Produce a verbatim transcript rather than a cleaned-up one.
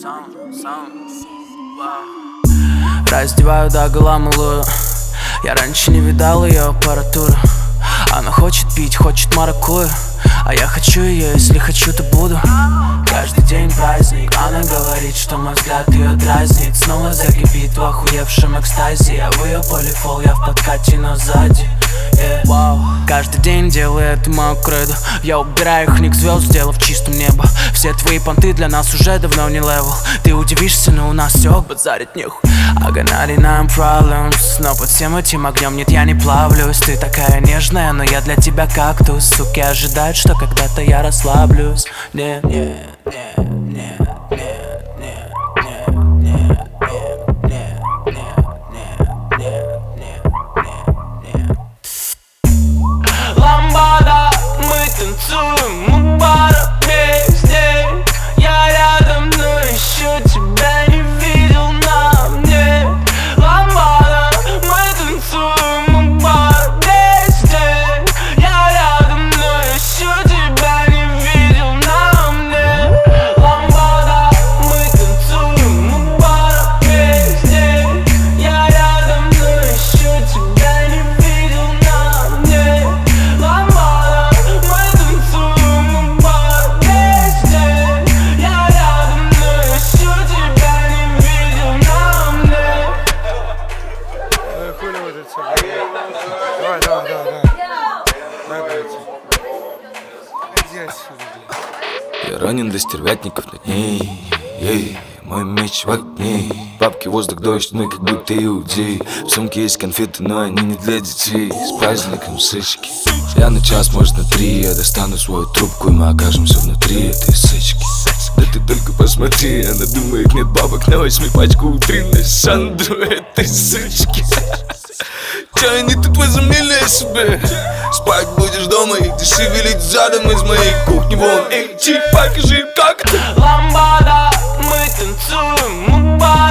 Раздеваю догола малую. Я раньше не видал ее аппаратуру. Она хочет пить, хочет маракую, а я хочу ее, если хочу, то буду. Каждый день праздник. Она говорит, что мой взгляд ее дразнит. Снова закипит в охуевшем экстазе. Я в ее полифол, я в подкате, но сзади. Yeah. Wow. Каждый день делаю это мою кредо. Я убираю их ник звезд, сделав чистым небо. Все твои понты для нас уже давно не левел. Ты удивишься, но у нас все базарит нехуй. I got ninety-nine problems, но под всем этим огнем нет, я не плавлюсь. Ты такая нежная, но я для тебя кактус. Суки ожидают, что когда-то я расслаблюсь. Нет, нет, нет, нет, нет, нет, нет, нет, нет, нет, нет, нет. Ламбада, мы танцуем, мы пара вместе. Я рядом, но еще тебя не видел на мне. Ламбада, мы танцуем, мы пара вместе. Я рядом, но еще тебя не видел на мне. Ламбада, мы танцуем, мы пара вместе. Я рядом, но еще тебя не видел на мне. Ламбада, мы танцуем, мы пара вместе. Я рядом, но еще тебя не видел на мне. Ну хули вот это все. Давай, давай, давай, давай. Дай пойти. Иди отсюда, блядь. Я ранен до стервятников над ней. Ей, мой меч в огне. Бабки, воздух, дождь, мы как будто иудеи. В сумке есть конфеты, но они не для детей. С праздником сычки. Я на час, может на три. Я достану свою трубку, и мы окажемся внутри этой сычки. Да ты только посмотри, она думает, нет бабок, на возьми пачку утренней Сандру этой сычки. Чё они тут возомнили о себе? Спать будешь дома, иди шевелить задом из моей кухни вон. Эй, чик, покажи как. Ламбада, мы танцуем, мы пара.